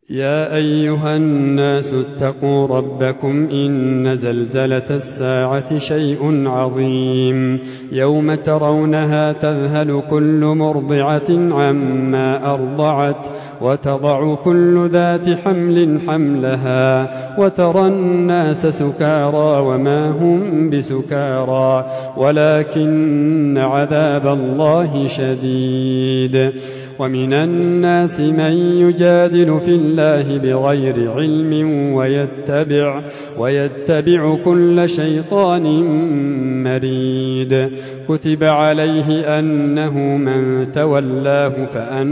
يا أيها الناس اتقوا ربكم إن زلزلة الساعة شيء عظيم يوم ترونها تذهل كل مرضعة عما أرضعت وتضع كل ذات حمل حملها وترى الناس سكارى وما هم بسكارى ولكن عذاب الله شديد. ومن الناس من يجادل في الله بغير علم ويتبع كل شيطان مريد كتب عليه أنه من تولاه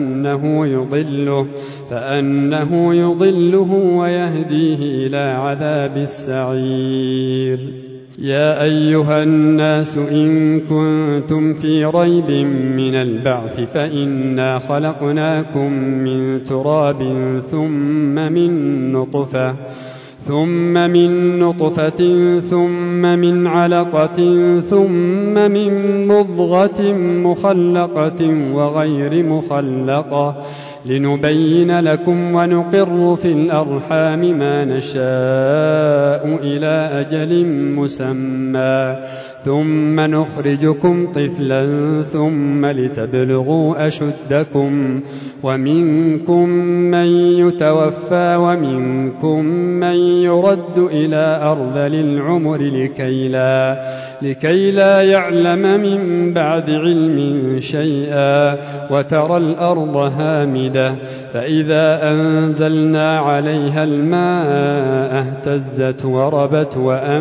فأنه يضله ويهديه إلى عذاب السعير. يا أيها الناس إن كنتم في ريب من البعث فإنا خلقناكم من تراب ثم من نطفة ثم من علقة ثم من مضغة مخلقة وغير مخلقة لنبين لكم ونقر في الأرحام ما نشاء إلى أجل مسمى ثم نخرجكم طفلا ثم لتبلغوا أشدكم ومنكم من يتوفى ومنكم من يرد إلى أرذل العمر لكي لا يعلم من بعد علم شيئا وترى الأرض هامدة فإذا أنزلنا عليها الماء اهتزت وربت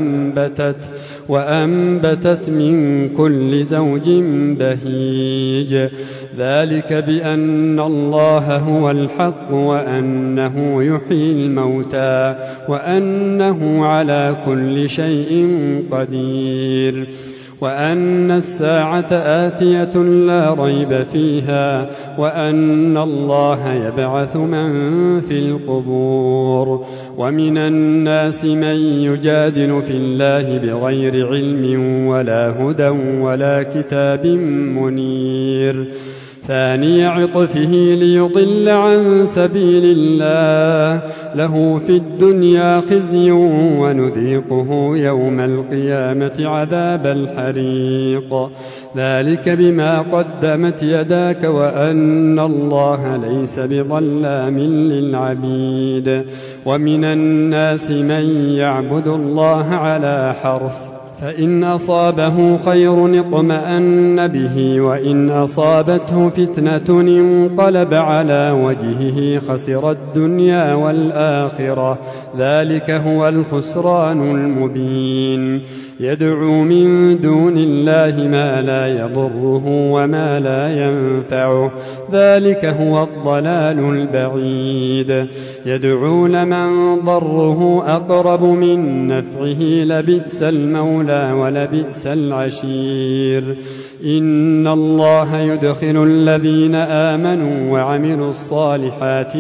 وأنبتت من كل زوج بهيج ذلك بأن الله هو الحق وأنه يحيي الموتى وأنه على كل شيء قدير وأن الساعة آتية لا ريب فيها وأن الله يبعث من في القبور. ومن الناس من يجادل في الله بغير علم ولا هدى ولا كتاب منير ثاني عطفه ليضل عن سبيل الله له في الدنيا خزي ونذيقه يوم القيامة عذاب الحريق ذلك بما قدمت يداك وأن الله ليس بظلام للعبيد. ومن الناس من يعبد الله على حرف فإن أصابه خير اطمأن به وإن أصابته فتنة انقلب على وجهه خسر الدنيا والآخرة ذلك هو الخسران المبين. يدعو من دون الله ما لا يضره وما لا ينفعه ذلك هو الضلال البعيد. يدعو لمن ضره أقرب من نفعه لبئس المولى ولبئس العشير. إن الله يدخل الذين آمنوا وعملوا الصالحات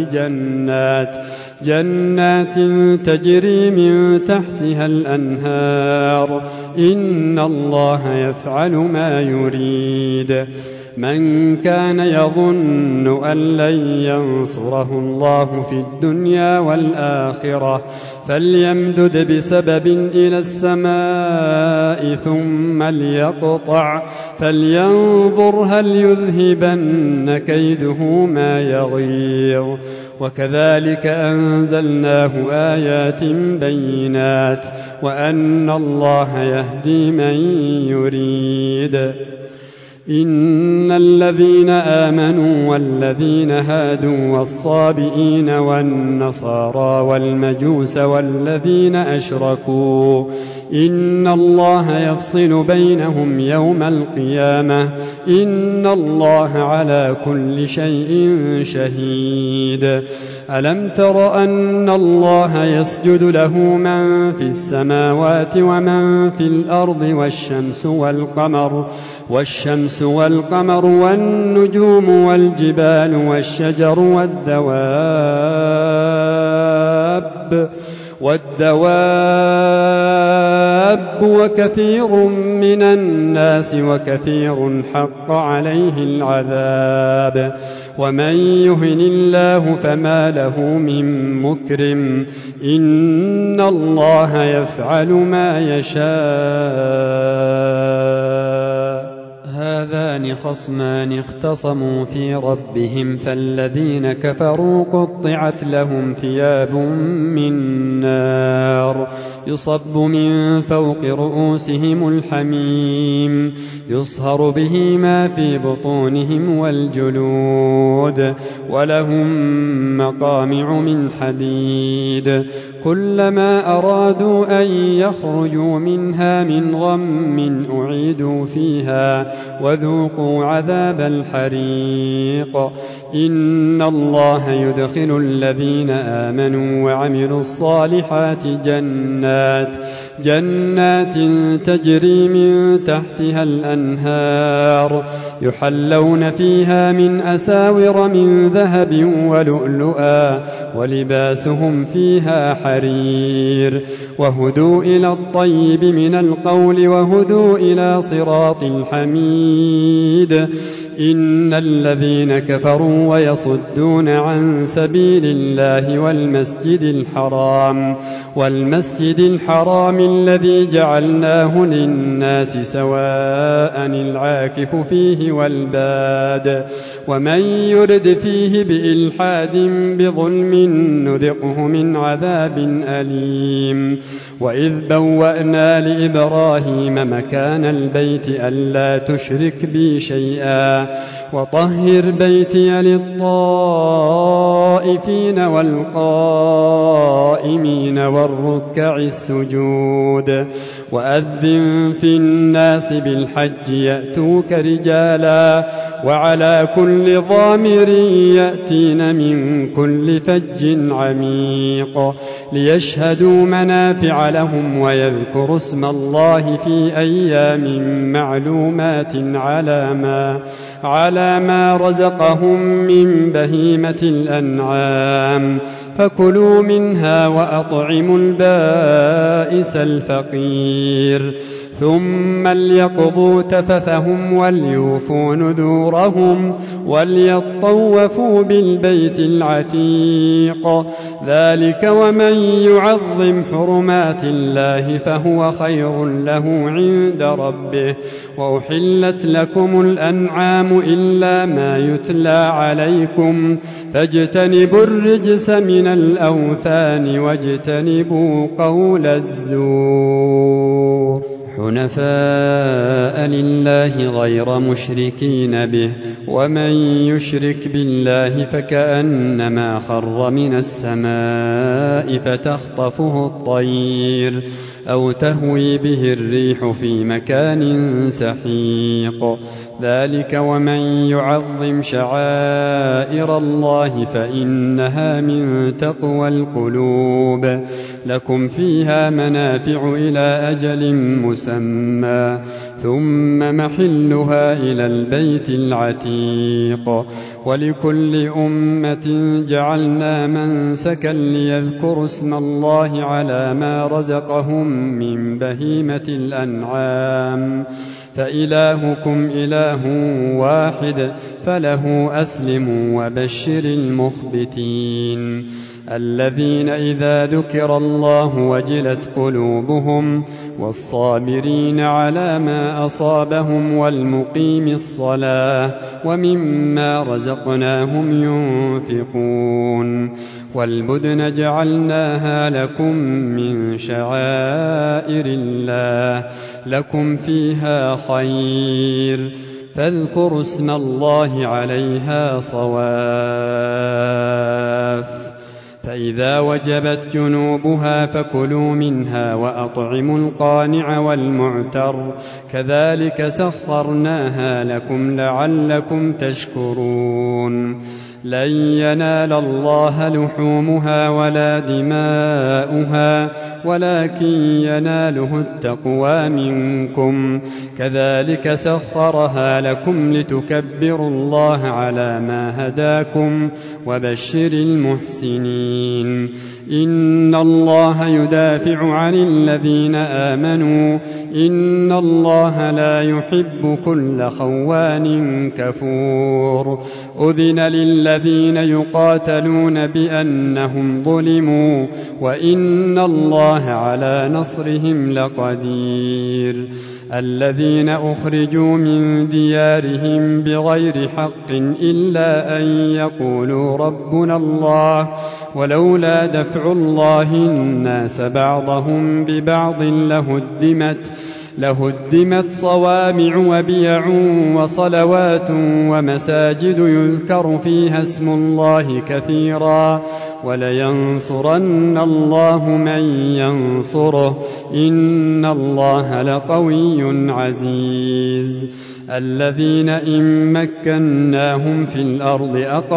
جنات تجري من تحتها الأنهار إن الله يفعل ما يريد. من كان يظن أن لن ينصره الله في الدنيا والآخرة فليمدد بسبب إلى السماء ثم ليقطع فلينظر هل يذهبن كيده ما يغيظ. وكذلك أنزلناه آيات بينات وأن الله يهدي من يريد. إن الذين آمنوا والذين هادوا والصابئين والنصارى والمجوس والذين أشركوا إن الله يفصل بينهم يوم القيامة إن الله على كل شيء شهيد. ألم تر أن الله يسجد له من في السماوات ومن في الأرض والشمس والقمر والنجوم والجبال والشجر والدواب وكثير من الناس وكثير حق عليه العذاب ومن يهن الله فما له من مكرم إن الله يفعل ما يشاء. هذان خصمان اختصموا في ربهم فالذين كفروا قطعت لهم ثياب من نار يصب من فوق رؤوسهم الحميم يصهر به ما في بطونهم والجلود ولهم مقامع من حديد كلما أرادوا أن يخرجوا منها من غم أعيدوا فيها وذوقوا عذاب الحريق إن الله يدخل الذين آمنوا وعملوا الصالحات جنات تجري من تحتها الأنهار يحلون فيها من أساور من ذهب ولؤلؤا ولباسهم فيها حرير وهدوا إلى الطيب من القول وهدوا إلى صراط الحميد إن الذين كفروا ويصدون عن سبيل الله والمسجد الحرام الذي جعلناه للناس سواء العاكف فيه والباد ومن يرد فيه بإلحاد بظلم نذقه من عذاب أليم وإذ بوأنا لإبراهيم مكان البيت ألا تشرك بي شيئا وطهر بيتي للطائفين والقائمين والركع السجود وأذن في الناس بالحج يأتوك رجالا وعلى كل ضامر يأتين من كل فج عميق ليشهدوا منافع لهم ويذكروا اسم الله في أيام معلومات على ما رزقهم من بهيمة الأنعام فكلوا منها وأطعموا البائس الفقير ثم ليقضوا تفثهم وليوفوا نذورهم وليطوفوا بالبيت العتيق ذلك ومن يعظم حرمات الله فهو خير له عند ربه وأحلت لكم الأنعام إلا ما يتلى عليكم فاجتنبوا الرجس من الأوثان واجتنبوا قول الزور حنفاء لله غير مشركين به ومن يشرك بالله فكأنما خر من السماء فتخطفه الطير أو تهوي به الريح في مكان سحيق ذلك ومن يعظم شعائر الله فإنها من تقوى القلوب لكم فيها منافع إلى أجل مسمى ثم محلها إلى البيت العتيق ولكل أمة جعلنا منسكا ليذكروا اسم الله على ما رزقهم من بهيمة الأنعام فإلهكم إله واحد فله أسلموا وبشر المخبتين الذين إذا ذكر الله وجلت قلوبهم والصابرين على ما أصابهم والمقيم الصلاة ومما رزقناهم ينفقون والبدن جعلناها لكم من شعائر الله لكم فيها خير فاذكروا اسم الله عليها صواف فإذا وجبت جنوبها فكلوا منها وأطعموا القانع والمعتر كذلك سخرناها لكم لعلكم تشكرون لن ينال الله لحومها ولا دماؤها ولكن يناله التقوى منكم كذلك سخرها لكم لتكبروا الله على ما هداكم وبشر المحسنين إن الله يدافع عن الذين آمنوا إن الله لا يحب كل خوان كفور أذن للذين يقاتلون بأنهم ظلموا وإن الله على نصرهم لقدير. الذين أخرجوا من ديارهم بغير حق إلا أن يقولوا ربنا الله ولولا دفع الله الناس بعضهم ببعض لهدمت صوامع وبيع وصلوات ومساجد يذكر فيها اسم الله كثيرا ولينصرن الله من ينصره إن الله لقوي عزيز. الذين إن مكناهم في الأرض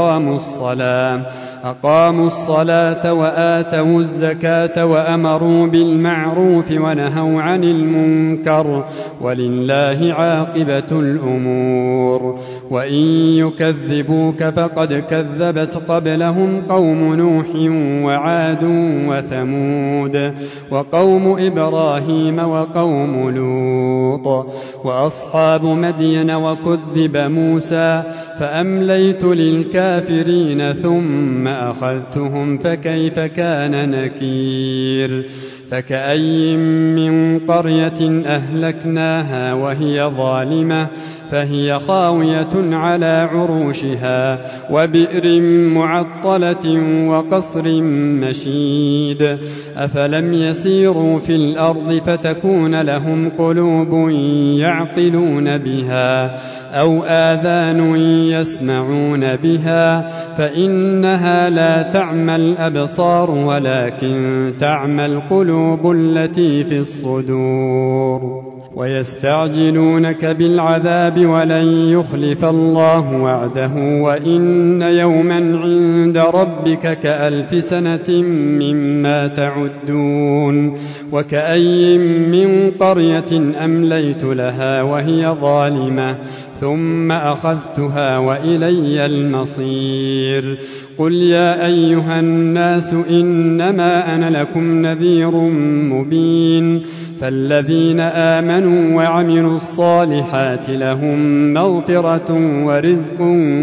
أقاموا الصلاة وآتوا الزكاة وأمروا بالمعروف ونهوا عن المنكر ولله عاقبة الأمور. وإن يكذبوك فقد كذبت قبلهم قوم نوح وعاد وثمود وقوم إبراهيم وقوم لوط وأصحاب مدين وكذب موسى فأمليت للكافرين ثم أخذتهم فكيف كان نكير. فكأي من قرية أهلكناها وهي ظالمة فهي خاوية على عروشها وبئر معطلة وقصر مشيد. أفلم يسيروا في الأرض فتكون لهم قلوب يعقلون بها أو آذان يسمعون بها فإنها لا تعمى الأبصار ولكن تعمى القلوب التي في الصدور. ويستعجلونك بالعذاب ولن يخلف الله وعده وإن يوما عند ربك كألف سنة مما تعدون. وكأي من قرية أمليت لها وهي ظالمة ثم أخذتها وإلي المصير. قل يا أيها الناس إنما أنا لكم نذير مبين. فالذين آمنوا وعملوا الصالحات لهم مغفرة ورزق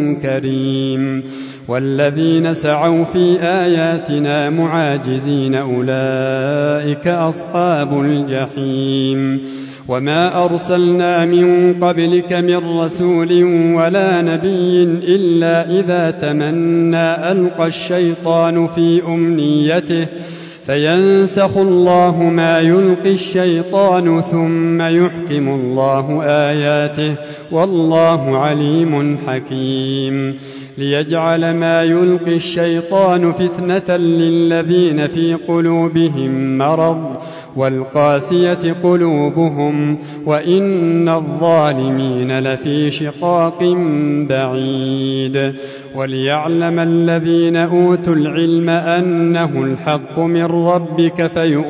كريم والذين سعوا في آياتنا معاجزين أولئك أصحاب الجحيم. وما أرسلنا من قبلك من رسول ولا نبي إلا إذا تمنى ألقى الشيطان في أمنيته فينسخ الله ما يلقي الشيطان ثم يحكم الله آياته والله عليم حكيم. ليجعل ما يلقي الشيطان فتنة للذين في قلوبهم مرض والقاسية قلوبهم وإن الظالمين لفي شقاق بعيد. وليعلم الذين أوتوا العلم أنه الحق من ربك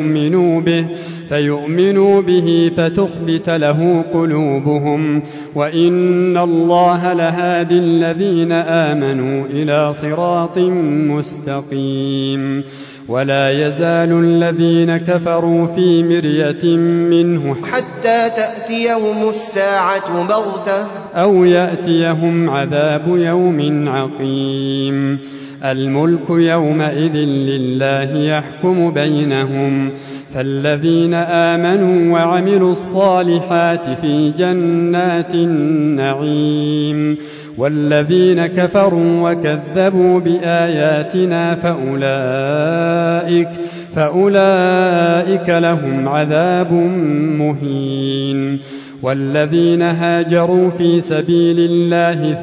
فيؤمنوا به فتخبت له قلوبهم وإن الله لهادي الذين آمنوا إلى صراط مستقيم. ولا يزال الذين كفروا في مرية منه حتى تأتيهم الساعة بغتة أو يأتيهم عذاب يوم عقيم. الملك يومئذ لله يحكم بينهم فالذين آمنوا وعملوا الصالحات في جنات النعيم والذين كفروا وكذبوا بآياتنا فأولئك لهم عذاب مهين. والذين هاجروا في سبيل الله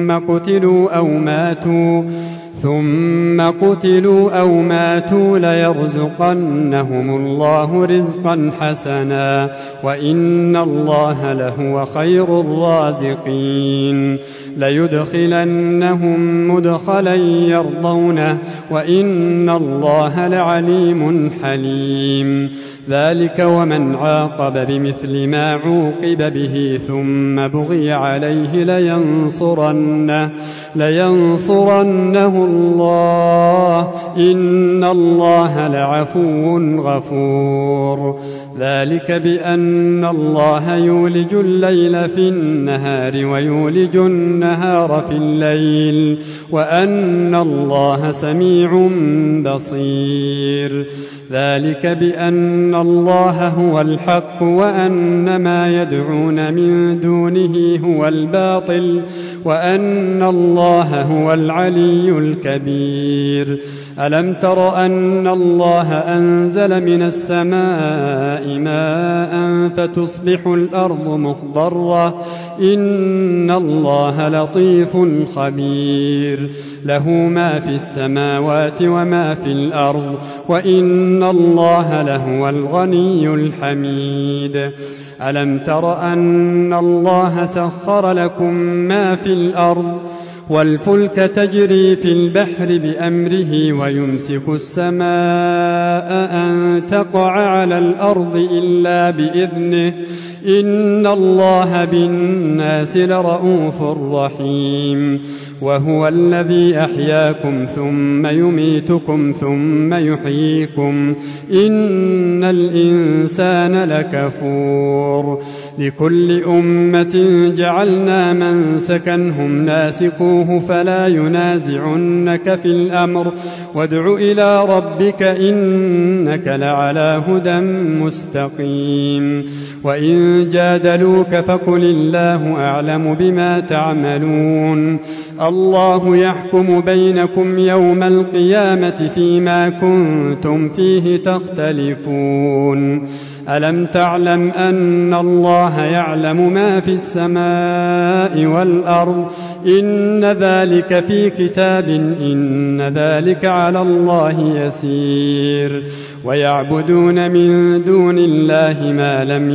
ثم قتلوا أو ماتوا ليرزقنهم الله رزقا حسنا وإن الله لهو خير الرازقين. ليدخلنهم مدخلا يرضونه وإن الله لعليم حليم. ذلك ومن عاقب بمثل ما عوقب به ثم بغي عليه لينصرنه لينصرنه الله إن الله لعفو غفور. ذلك بأن الله يولج الليل في النهار ويولج النهار في الليل وأن الله سميع بصير. ذلك بأن الله هو الحق وأن ما يدعون من دونه هو الباطل وأن الله هو العلي الكبير. ألم تر أن الله أنزل من السماء ماء فتصبح الأرض مخضرة إن الله لطيف خبير. له ما في السماوات وما في الأرض وإن الله لهو الغني الحميد. ألم تر أن الله سخر لكم ما في الأرض والفلك تجري في البحر بأمره ويمسك السماء أن تقع على الأرض إلا بإذنه إن الله بالناس لرءوف رحيم. وهو الذي أحياكم ثم يميتكم ثم يحييكم إن الإنسان لكفور. لكل أمة جعلنا منسكا هم ناسكوه فلا ينازعنك في الأمر وادع إلى ربك إنك لعلى هدى مستقيم. وإن جادلوك فقل الله أعلم بما تعملون. الله يحكم بينكم يوم القيامة فيما كنتم فيه تختلفون. ألم تعلم أن الله يعلم ما في السماء والأرض إن ذلك في كتاب إن ذلك على الله يسير. ويعبدون من دون الله ما لم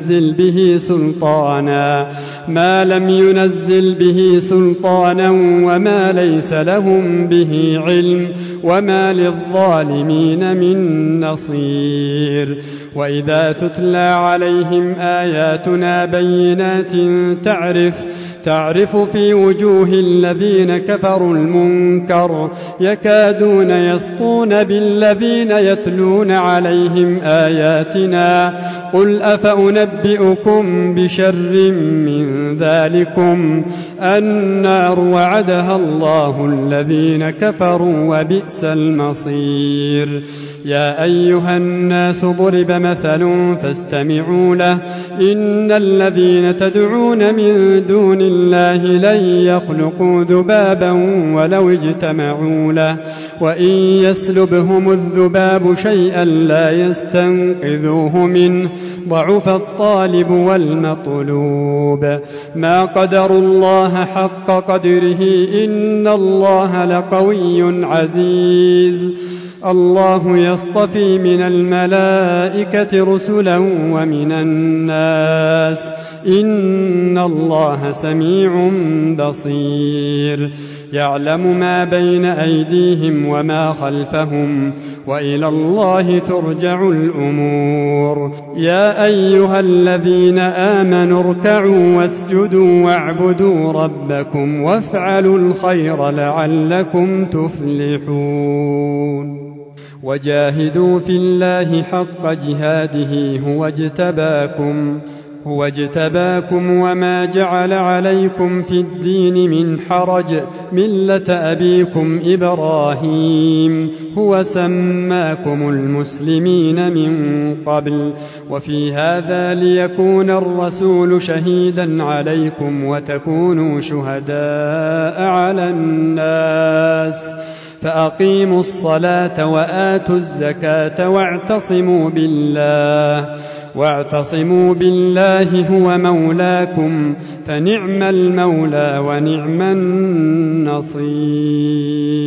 ينزل به سلطانا وما ليس لهم به علم وما للظالمين من نصير. وإذا تتلى عليهم آياتنا بينات تعرف في وجوه الذين كفروا المنكر يكادون يسطون بالذين يتلون عليهم آياتنا قل أفأنبئكم بشر من ذلكم النار وعدها الله الذين كفروا وبئس المصير. يا أيها الناس ضرب مثل فاستمعوا له إن الذين تدعون من دون الله لن يخلقوا ذبابا ولو اجتمعوا له وإن يسلبهم الذباب شيئا لا يستنقذوه منه ضعف الطالب والمطلوب. ما قدروا الله حق قدره إن الله لقوي عزيز. الله يصطفي من الملائكة رسلا ومن الناس إن الله سميع بصير. يعلم ما بين أيديهم وما خلفهم وإلى الله ترجع الأمور. يا أيها الذين آمنوا اركعوا واسجدوا واعبدوا ربكم وافعلوا الخير لعلكم تفلحون. وجاهدوا في الله حق جهاده هو اجتباكم وما جعل عليكم في الدين من حرج ملة أبيكم إبراهيم هو سماكم المسلمين من قبل وفي هذا ليكون الرسول شهيدا عليكم وتكونوا شهداء على الناس. فأقيموا الصلاة وآتوا الزكاة واعتصموا بالله هو مولاكم فنعم المولى ونعم النصير.